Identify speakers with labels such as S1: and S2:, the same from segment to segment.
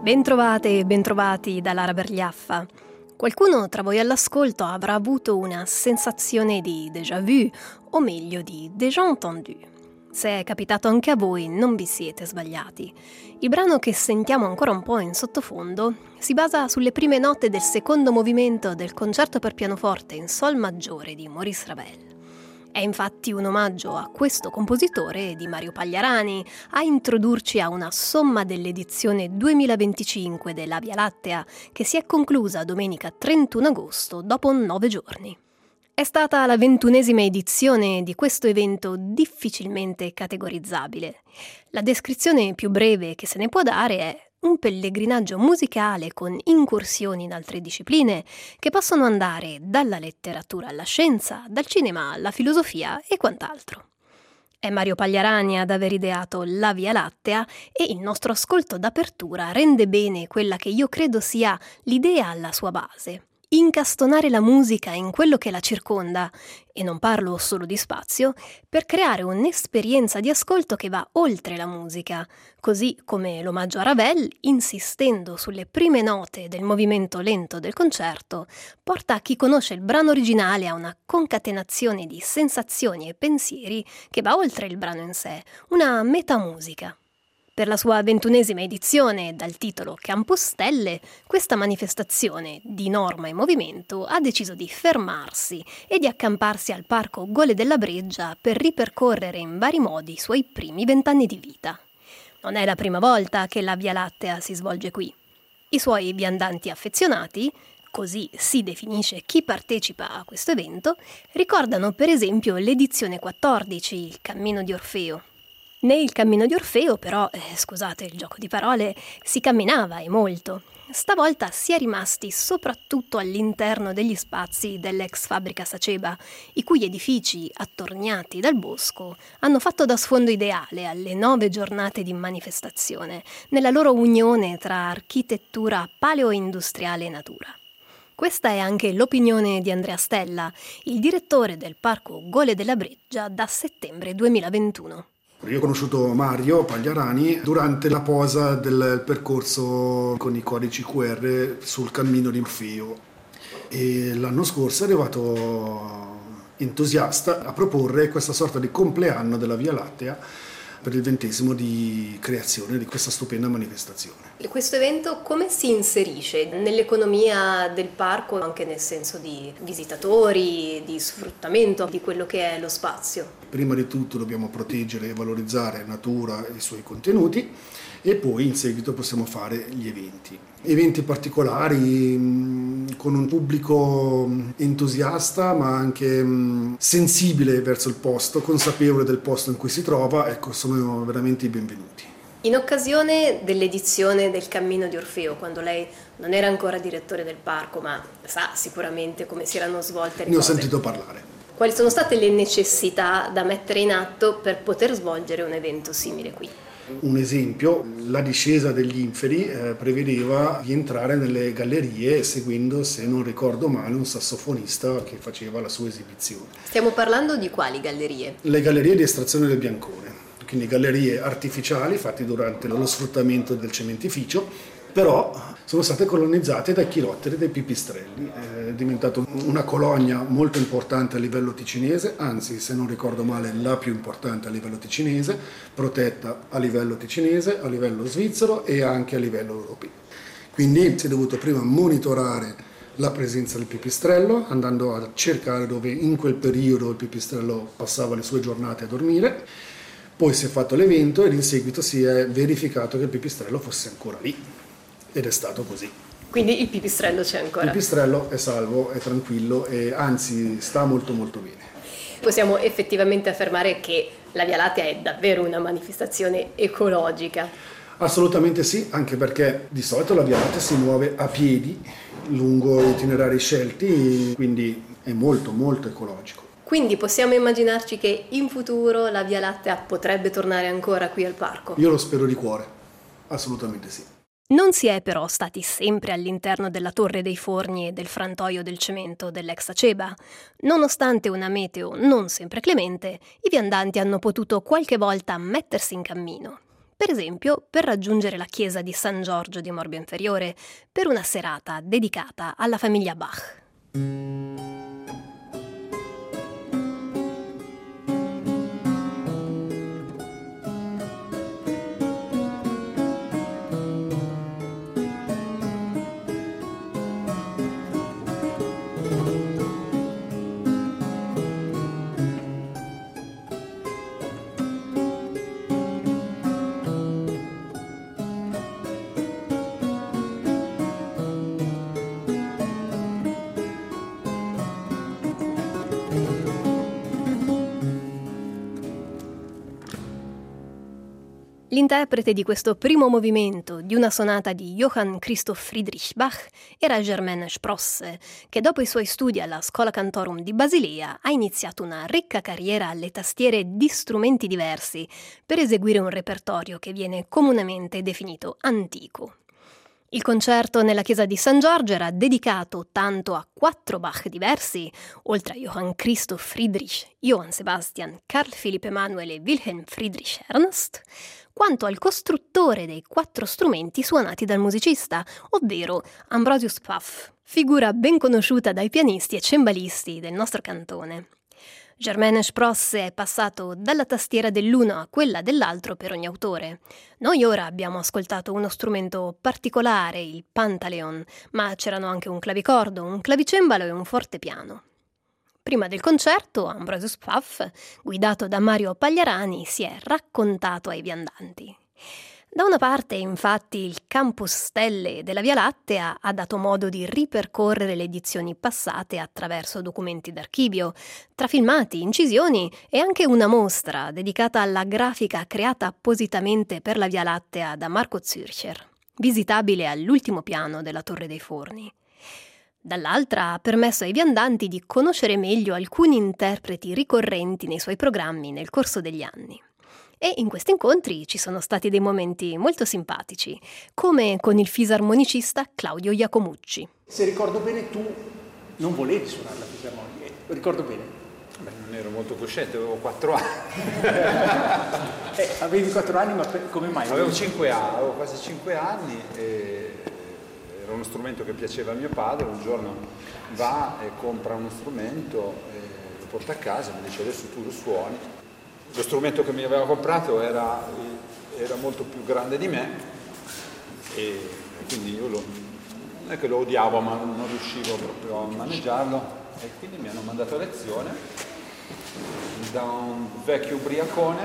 S1: Bentrovate e bentrovati da Lara Bergliaffa. Qualcuno tra voi all'ascolto avrà avuto una sensazione di déjà vu, o meglio di déjà entendu. Se è capitato anche a voi, non vi siete sbagliati. Il brano che sentiamo ancora un po' in sottofondo si basa sulle prime note del secondo movimento del concerto per pianoforte in sol maggiore di Maurice Ravel. È infatti un omaggio a questo compositore di Mario Pagliarani a introdurci a una somma dell'edizione 2025 della Via Lattea che si è conclusa domenica 31 agosto dopo 9 giorni. È stata la 21esima edizione di questo evento difficilmente categorizzabile. La descrizione più breve che se ne può dare è un pellegrinaggio musicale con incursioni in altre discipline che possono andare dalla letteratura alla scienza, dal cinema alla filosofia e quant'altro. È Mario Pagliarani ad aver ideato la Via Lattea e il nostro ascolto d'apertura rende bene quella che io credo sia l'idea alla sua base. Incastonare la musica in quello che la circonda, e non parlo solo di spazio, per creare un'esperienza di ascolto che va oltre la musica, così come l'omaggio a Ravel, insistendo sulle prime note del movimento lento del concerto, porta chi conosce il brano originale a una concatenazione di sensazioni e pensieri che va oltre il brano in sé, una metamusica. Per la sua 21esima edizione, dal titolo Campo Stelle, questa manifestazione di norma e movimento ha deciso di fermarsi e di accamparsi al Parco Gole della Breggia per ripercorrere in vari modi i suoi primi 20 anni di vita. Non è la prima volta che la Via Lattea si svolge qui. I suoi viandanti affezionati, così si definisce chi partecipa a questo evento, ricordano per esempio l'edizione 14, il Cammino di Orfeo. Nel Cammino di Orfeo, però, scusate il gioco di parole, si camminava e molto. Stavolta si è rimasti soprattutto all'interno degli spazi dell'ex fabbrica Saceba, i cui edifici, attorniati dal bosco, hanno fatto da sfondo ideale alle 9 giornate di manifestazione, nella loro unione tra architettura paleo-industriale e natura. Questa è anche l'opinione di Andrea Stella, il direttore del Parco Gole della Breggia da settembre 2021.
S2: Io ho conosciuto Mario Pagliarani durante la posa del percorso con i codici QR sul Cammino di Orfeo e l'anno scorso è arrivato entusiasta a proporre questa sorta di compleanno della Via Lattea per il 20° di creazione di questa stupenda manifestazione.
S1: Questo evento come si inserisce nell'economia del parco, anche nel senso di visitatori, di sfruttamento di quello che è lo spazio?
S2: Prima di tutto dobbiamo proteggere e valorizzare natura e i suoi contenuti e poi in seguito possiamo fare gli eventi particolari con un pubblico entusiasta ma anche sensibile verso il posto, consapevole del posto in cui si trova, ecco, sono veramente i benvenuti.
S1: In occasione dell'edizione del Cammino di Orfeo, quando lei non era ancora direttore del parco, ma sa sicuramente come si erano svolte le cose.
S2: Ne ho sentito parlare.
S1: Quali sono state le necessità da mettere in atto per poter svolgere un evento simile qui?
S2: Un esempio, la discesa degli inferi prevedeva di entrare nelle gallerie seguendo, se non ricordo male, un sassofonista che faceva la sua esibizione.
S1: Stiamo parlando di quali gallerie?
S2: Le gallerie di estrazione del Biancone, quindi gallerie artificiali fatte durante lo sfruttamento del cementificio, però sono state colonizzate dai chilotteri dei pipistrelli. È diventato una colonia molto importante a livello ticinese, anzi, se non ricordo male, la più importante a livello ticinese, protetta a livello ticinese, a livello svizzero e anche a livello europeo. Quindi si è dovuto prima monitorare la presenza del pipistrello, andando a cercare dove in quel periodo il pipistrello passava le sue giornate a dormire. Poi si è fatto l'evento ed in seguito si è verificato che il pipistrello fosse ancora lì. Ed è stato così.
S1: Quindi il pipistrello c'è ancora?
S2: Il pipistrello è salvo, è tranquillo e anzi sta molto molto bene.
S1: Possiamo effettivamente affermare che la Via Lattea è davvero una manifestazione ecologica?
S2: Assolutamente sì, anche perché di solito la Via Lattea si muove a piedi lungo itinerari scelti, quindi è molto molto ecologico.
S1: Quindi possiamo immaginarci che in futuro la Via Lattea potrebbe tornare ancora qui al parco?
S2: Io lo spero di cuore, assolutamente sì.
S1: Non si è però stati sempre all'interno della Torre dei Forni e del frantoio del cemento dell'ex Aceba. Nonostante una meteo non sempre clemente, i viandanti hanno potuto qualche volta mettersi in cammino. per esempio per raggiungere la chiesa di San Giorgio di Morbio Inferiore per una serata dedicata alla famiglia Bach. L'interprete di questo primo movimento di una sonata di Johann Christoph Friedrich Bach era Germaine Sprosse, che dopo i suoi studi alla Schola Cantorum di Basilea ha iniziato una ricca carriera alle tastiere di strumenti diversi per eseguire un repertorio che viene comunemente definito antico. Il concerto nella chiesa di San Giorgio era dedicato tanto a 4 Bach diversi, oltre a Johann Christoph Friedrich, Johann Sebastian, Carl Philipp Emanuel e Wilhelm Friedrich Ernst, quanto al costruttore dei 4 strumenti suonati dal musicista, ovvero Ambrosius Pfaff, figura ben conosciuta dai pianisti e cembalisti del nostro cantone. Germaine Sprosse è passato dalla tastiera dell'uno a quella dell'altro per ogni autore. Noi ora abbiamo ascoltato uno strumento particolare, il Pantaleon, ma c'erano anche un clavicordo, un clavicembalo e un fortepiano. Prima del concerto, Ambrosius Pfaff, guidato da Mario Pagliarani, si è raccontato ai viandanti. Da una parte, infatti, il Campus Stelle della Via Lattea ha dato modo di ripercorrere le edizioni passate attraverso documenti d'archivio, tra filmati, incisioni e anche una mostra dedicata alla grafica creata appositamente per la Via Lattea da Marco Zürcher, visitabile all'ultimo piano della Torre dei Forni. Dall'altra ha permesso ai viandanti di conoscere meglio alcuni interpreti ricorrenti nei suoi programmi nel corso degli anni. E in questi incontri ci sono stati dei momenti molto simpatici, come con il fisarmonicista Claudio Iacomucci.
S3: Se ricordo bene, tu non volevi suonare la fisarmonica, ricordo bene.
S4: Beh, non ero molto cosciente, avevo 4 anni.
S3: Avevi 4 anni, ma come mai?
S4: Avevo quasi 5 anni e era uno strumento che piaceva a mio padre. Un giorno va e compra uno strumento, lo porta a casa e mi dice: adesso tu lo suoni. Lo strumento che mi aveva comprato era molto più grande di me e quindi io non è che lo odiavo, ma non riuscivo proprio a maneggiarlo, e quindi mi hanno mandato a lezione da un vecchio ubriacone.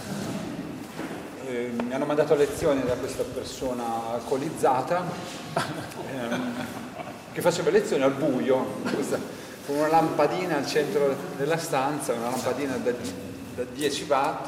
S4: Mi hanno mandato a lezione da questa persona alcolizzata che faceva lezioni al buio, con una lampadina al centro della stanza, una lampadina da 10 watt,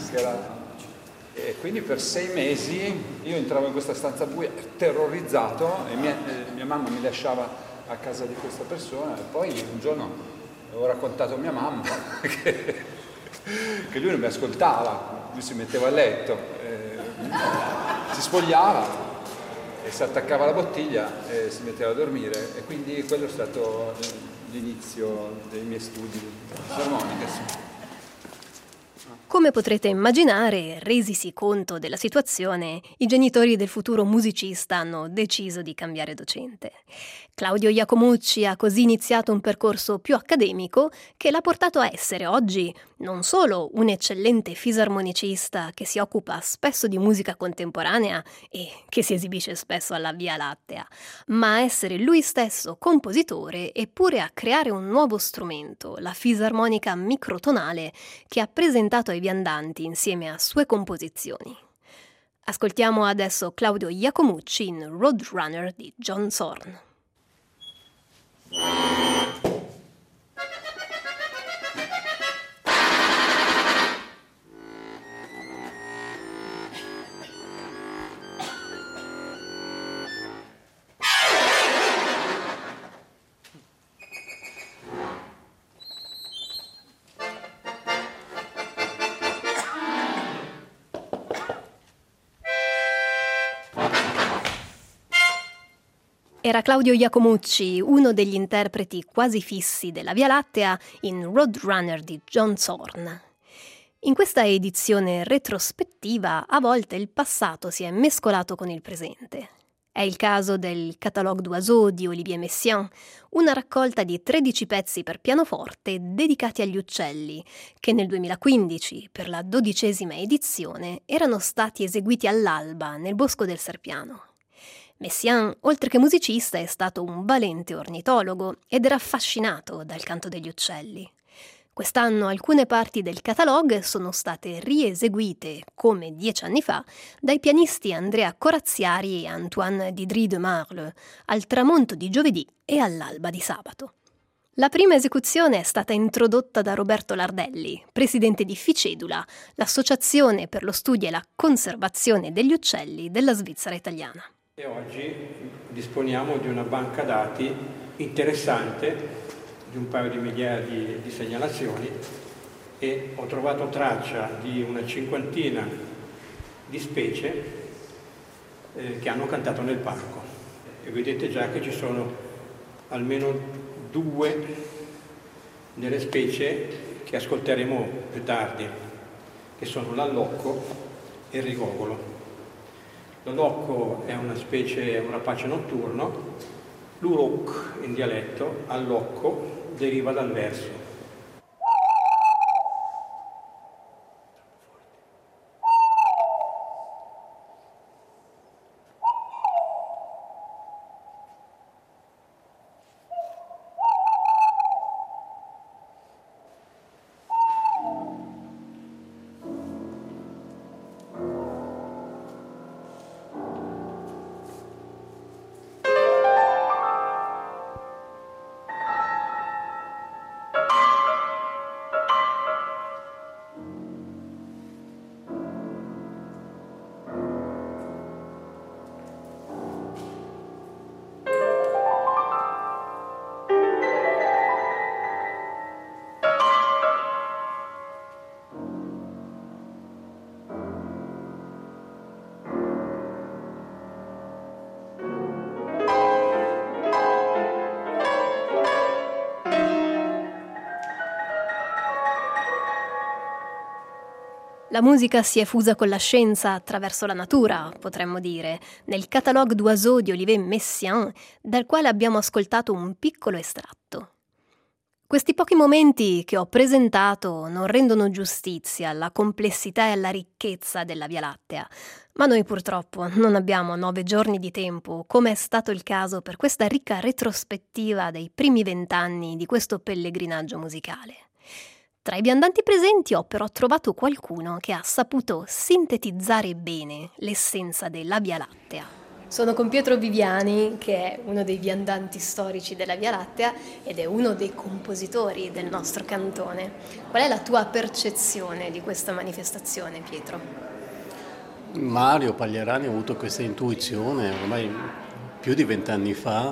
S4: e quindi per 6 mesi io entravo in questa stanza buia terrorizzato e mia mamma mi lasciava a casa di questa persona, e poi un giorno avevo raccontato a mia mamma che lui non mi ascoltava, lui si metteva a letto, si spogliava e si attaccava alla bottiglia e si metteva a dormire, e quindi quello è stato l'inizio dei miei studi di fisarmonica.
S1: Come potrete immaginare, resisi conto della situazione, i genitori del futuro musicista hanno deciso di cambiare docente. Claudio Iacomucci ha così iniziato un percorso più accademico che l'ha portato a essere oggi non solo un eccellente fisarmonicista che si occupa spesso di musica contemporanea e che si esibisce spesso alla Via Lattea, ma a essere lui stesso compositore e pure a creare un nuovo strumento, la fisarmonica microtonale, che ha presentato ai viandanti insieme a sue composizioni. Ascoltiamo adesso Claudio Iacomucci in Roadrunner di John Zorn. Era Claudio Iacomucci, uno degli interpreti quasi fissi della Via Lattea in Roadrunner di John Zorn. In questa edizione retrospettiva, a volte il passato si è mescolato con il presente. È il caso del Catalogue d'Oiseaux di Olivier Messiaen, una raccolta di 13 pezzi per pianoforte dedicati agli uccelli, che nel 2015, per la 12ª edizione, erano stati eseguiti all'alba nel Bosco del Serpiano. Messiaen, oltre che musicista, è stato un valente ornitologo ed era affascinato dal canto degli uccelli. Quest'anno alcune parti del catalogue sono state rieseguite, come 10 anni fa, dai pianisti Andrea Corazziari e Antoine Didri de Marle, al tramonto di giovedì e all'alba di sabato. La prima esecuzione è stata introdotta da Roberto Lardelli, presidente di Ficedula, l'Associazione per lo studio e la conservazione degli uccelli della Svizzera italiana.
S5: E oggi disponiamo di una banca dati interessante, di un paio di migliaia di segnalazioni, e ho trovato traccia di una 50ina di specie che hanno cantato nel parco. E vedete già che ci sono almeno 2 delle specie che ascolteremo più tardi, che sono l'allocco e il rigogolo. L'allocco è una specie, è un rapace notturno. L'urok in dialetto, allocco, deriva dal verso.
S1: La musica si è fusa con la scienza attraverso la natura, potremmo dire, nel Catalogue d'Oiseaux di Olivier Messiaen, dal quale abbiamo ascoltato un piccolo estratto. Questi pochi momenti che ho presentato non rendono giustizia alla complessità e alla ricchezza della Via Lattea, ma noi purtroppo non abbiamo 9 giorni di tempo, come è stato il caso per questa ricca retrospettiva dei primi 20 anni di questo pellegrinaggio musicale. Tra i viandanti presenti ho però trovato qualcuno che ha saputo sintetizzare bene l'essenza della Via Lattea. Sono con Pietro Viviani, che è uno dei viandanti storici della Via Lattea ed è uno dei compositori del nostro cantone. Qual è la tua percezione di questa manifestazione, Pietro?
S6: Mario Pagliarani ha avuto questa intuizione ormai più di 20 anni fa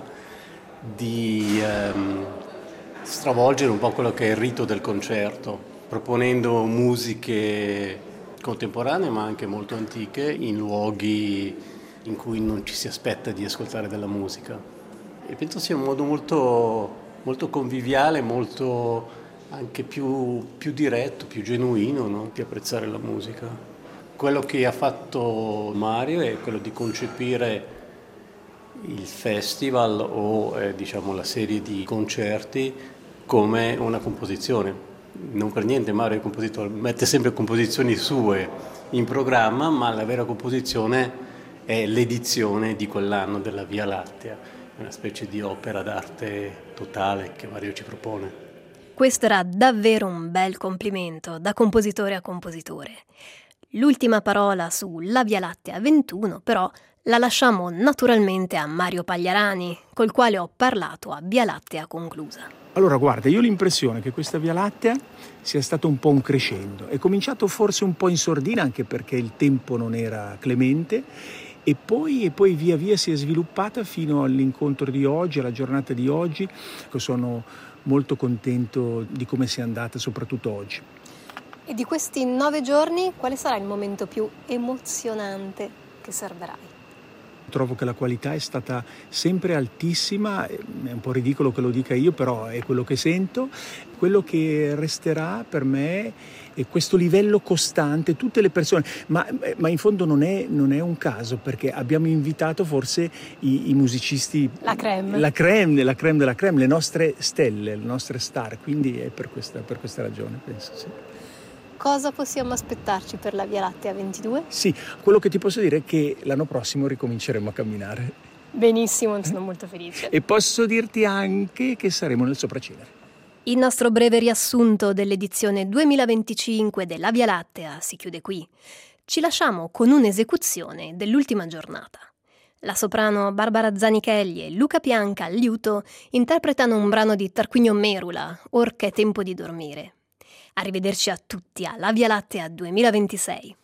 S6: di stravolgere un po' quello che è il rito del concerto, proponendo musiche contemporanee ma anche molto antiche in luoghi in cui non ci si aspetta di ascoltare della musica. E penso sia un modo molto conviviale, molto anche più diretto, più genuino, no? Di apprezzare la musica. Quello che ha fatto Mario è quello di concepire il festival o diciamo la serie di concerti come una composizione. Non per niente Mario è compositore, mette sempre composizioni sue in programma, ma la vera composizione è l'edizione di quell'anno della Via Lattea, una specie di opera d'arte totale che Mario ci propone.
S1: Questo era davvero un bel complimento da compositore a compositore. L'ultima parola su La Via Lattea 21 però la lasciamo naturalmente a Mario Pagliarani, col quale ho parlato a Via Lattea conclusa.
S3: Allora guarda, io ho l'impressione che questa Via Lattea sia stato un po' un crescendo. È cominciato forse un po' in sordina, anche perché il tempo non era clemente, e poi via via si è sviluppata fino all'incontro di oggi, alla giornata di oggi. Sono molto contento di come sia andata, soprattutto oggi.
S1: E di questi 9 giorni, quale sarà il momento più emozionante che serverai?
S3: Trovo che la qualità è stata sempre altissima, è un po' ridicolo che lo dica io, però è quello che sento. Quello che resterà per me è questo livello costante, tutte le persone, ma in fondo non è un caso, perché abbiamo invitato forse i musicisti, la creme della creme, le nostre stelle, le nostre star, quindi è per questa ragione, penso, sì.
S1: Cosa possiamo aspettarci per la Via Lattea 22?
S3: Sì, quello che ti posso dire è che l'anno prossimo ricominceremo a camminare.
S1: Benissimo, sono molto felice.
S3: E posso dirti anche che saremo nel Sopracenere.
S1: Il nostro breve riassunto dell'edizione 2025 della Via Lattea si chiude qui. Ci lasciamo con un'esecuzione dell'ultima giornata. La soprano Barbara Zanichelli e Luca Pianca al liuto interpretano un brano di Tarquinio Merula, Or che è tempo di dormire. Arrivederci a tutti alla Via Lattea 2026.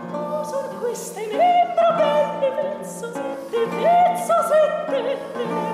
S7: Queste membra belle, vezzo sette,